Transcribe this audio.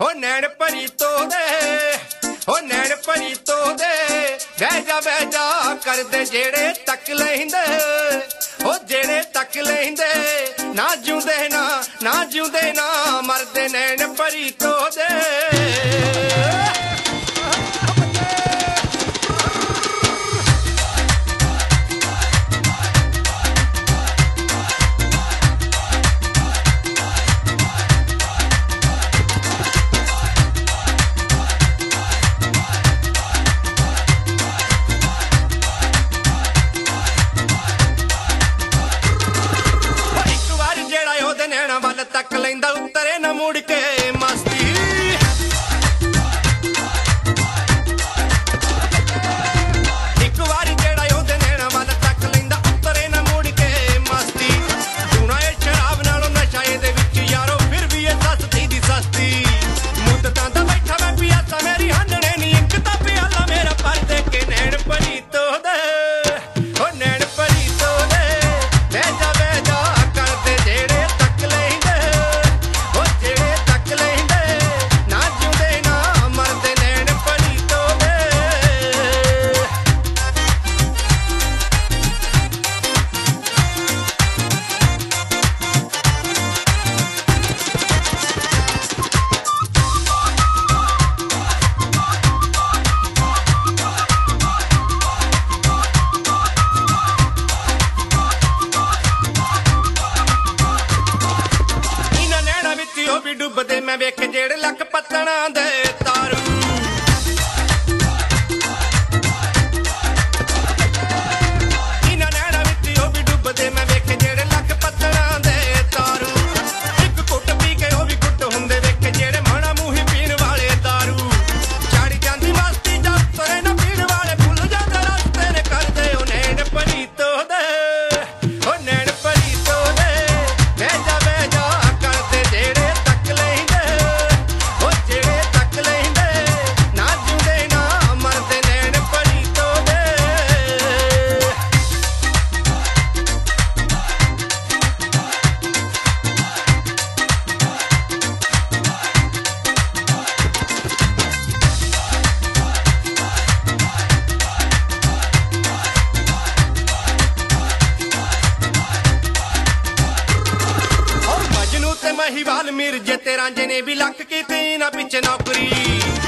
ਹੋ ਨੈਣ ਭਰੀ ਤੋਦੇ ਹੋ ਨੈਣ ਭਰੀ ਤੋਦੇ ਬਹਿ ਜਾ ਕਰਦੇ ਜਿਹੜੇ ਤੱਕ ਲੈਂਦੇ ਹੋ ਜਿਹੜੇ ਤੱਕ ਲੈਂਦੇ ਨਾ ਜਿਉਂਦੇ ਨਾ ਮਰਦੇ ਨੈਣ ਭਰੀ ਤੋਦੇ ਵੱਲ ਤੱਕ ਲੈਂਦਾ ਉਤਰੇ ਨਾ ਮੁੜ ਕੇ ਮਸਤੀ ਇੱਕ ਵਾਰੀ ਜਿਹੜਾ ਉਹਦੇ ਨੈਣਾ ਵੱਲ ਤੱਕ ਲੈਂਦਾ ਉਤਰੇ ਨਾ ਮੁੜ ਕੇ ਮਸਤੀ ਦੂਣਾ ਇਹ ਸ਼ਰਾਬ ਨਾਲੋਂ ਨਸ਼ਾ ਇਹਦੇ ਵਿੱਚ ਯਾਰੋ ਫਿਰ ਵੀ ਇਹ ਸਸਤੀ ਦੀ ਸਸਤੀ ਮੁੱਦਤਾਂ ਦਾ ਬੈਠਾ ਮੈਂ ਪਿਆਸਾ ਮੇਰੀ ਹੰਡਣੇ ਨੀ ਇੱਕ ਤਾਂ ਪਿਆਲਾ ਮੇਰਾ ਪਰ ਦੇ ਕੇ ਨੈਣ ਭਰੀ ਤੋਦੇ ਹੋ ਨੈਣ ਭਰੀ ਤੋਦੇ ਬਹਿ ਜਾ ਕਰਦੇ ਜਿਹੜੇ ਵੀ ਡੁੱਬਦੇ ਮੈਂ ਵੇਖ ਜਿਹੜੇ ਲੱਕ ਪੱਤਣਾ ਦੇ ਤਾਰੂ ਇਹਨਾਂ ਨੈਣਾ ਵਿੱਚ ਉਹ ਵੀ ਡੁੱਬਦੇ ਮੈਂ ਵੇਖ ਜਿਹੜੇ ਲੱਕ ਪੱਤਣਾ ਦੇ ਤਾਰੂ ਇੱਕ ਘੁੱਟ ਪੀ ਕੇ ਉਹ ਵੀ ਘੁੱਟ ਹੁੰਦੇ ਵੇਖ ਜਿਹੜੇ ਮਾਣਾ ਮੂੰਹੀ ਪੀਣ ਵਾਲੇ ਦਾਰੂ ਚੜੀ ਜਾਂਦੀ ਮਸਤੀ ਜਾਂ ਤੁਰੇ ਨਾ ਪੀਣ ਵਾਲੇ ਭੁੱਲ ਜਾਂਦੇ ਰਸਤੇ ਨੇ ਕਰਦੇ ਉਹ ਨੈਣ ਭਰੀ ਤੋਦੇ ਉਹ ਨੈਣ ਭਰੀ ਤੋਦੇ ਬਹਿ ਜਾ ਕਰਦੇ ਜਿਹੜੇ ਮਹੀਵਾਲ ਮਿਰਜੇ ਤੇ ਰਾਂਝੇ ਨੇ ਵੀ ਲੱਕ ਕੀਤੀ ਨਾ ਪਿੱਛੇ ਨੌਕਰੀ